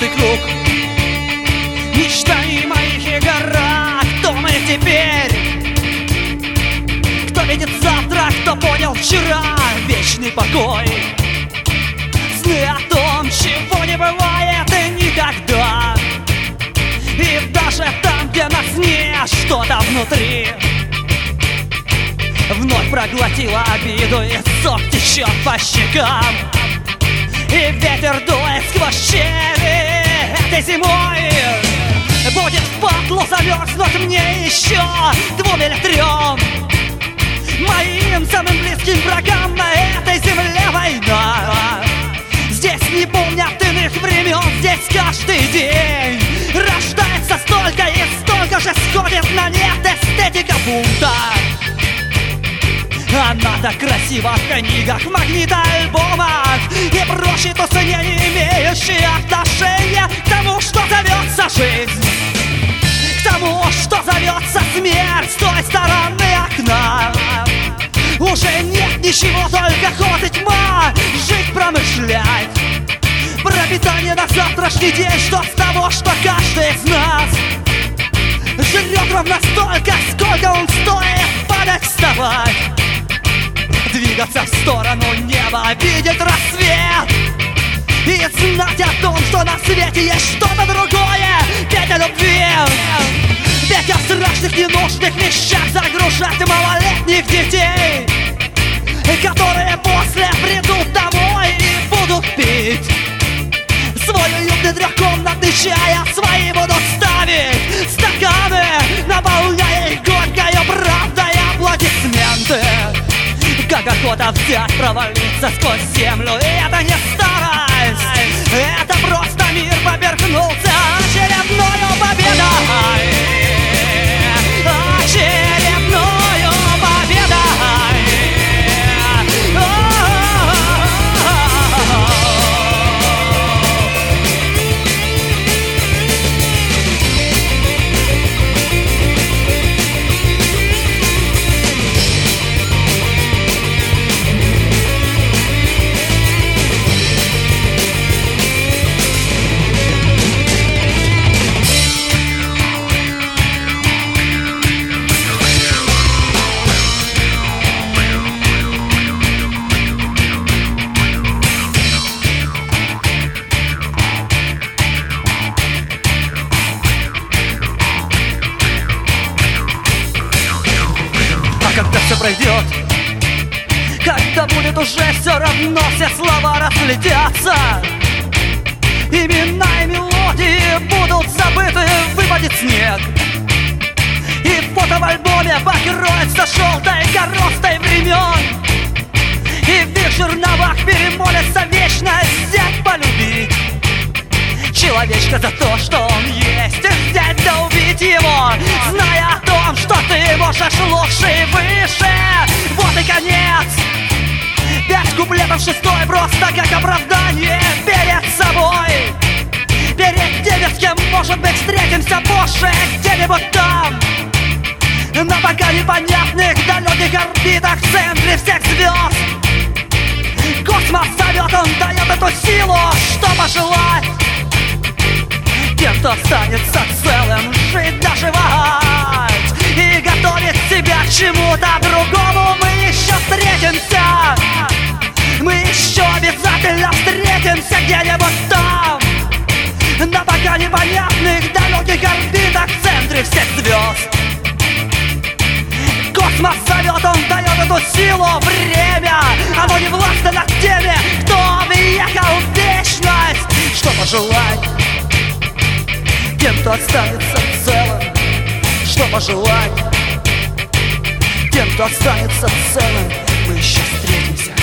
замкнутый круг. Мечтаем о моих горах, кто мы теперь? Кто видит завтра, кто понял вчера? Вечный покой, сны о том, чего не бывает и никогда. И даже там, где нас нет, что-то внутри вновь проглотила обиду, и сок течет по щекам. И ветер дует сквозь щели этой зимой. Будет впадлу замерзнуть мне еще 2 или 3. Моим самым близким врагам на этой земле война. Здесь не помнят иных времен, здесь каждый день рождается столько и столько же сходит на нет эстетика бунта. Она так красива в книгах, в магнитоальбомах и прочие тусы, не имеющие отношения к тому, что зовется жизнь, к тому, что зовется смерть с той стороны окна. Уже нет ничего, только холод и тьма. Жить, промышлять, пропитание на завтрашний день. Что с того, что каждый из нас жрет ровно столько, сколько он стоит. Падать, вставать, двигаться в сторону неба, видеть рассвет и знать о том, что на свете есть что-то другое. Петь о любви, петь о страшных ненужных вещах, загружать малолетних детей, которые после придут домой и будут пить свой уютный трехкомнатный чай, а свои будут ставить стаканы, наполняя их горькою правдой аплодисменты. Как охота взять, провалиться сквозь землю. И это не старость, это просто мир поперхнулся очередною победой. Очередною победой. Когда все пройдет, когда будет уже все равно, все слова разлетятся, имена и мелодии будут забыты, выпадет снег, и фото в альбоме покроется желтой коростой времен, и в их жерновах перемолится вечность взять полюбить человечка за то, что он есть, и взять да убить его, зная о том, что ты можешь лучше и выше. Вот и конец. 5 куплетов, 6-й просто как оправдание перед собой, перед теми, с кем, может быть, встретимся позже где-нибудь там, на пока непонятных далеких орбитах в центре всех звезд. Космос зовет, он дает эту силу, что пожелать тем, кто останется целым, жить, доживать и готовить себя к чему-то другому. Мы еще встретимся, мы еще обязательно встретимся где-нибудь там, на пока непонятных далеких орбитах в центре всех звезд. Космос зовет, он дает эту силу, время, оно не властно над теми, кто въехал в вечность. Что пожелать тем, кто останется целым? Что пожелать тем, кто останется целым? Мы еще встретимся.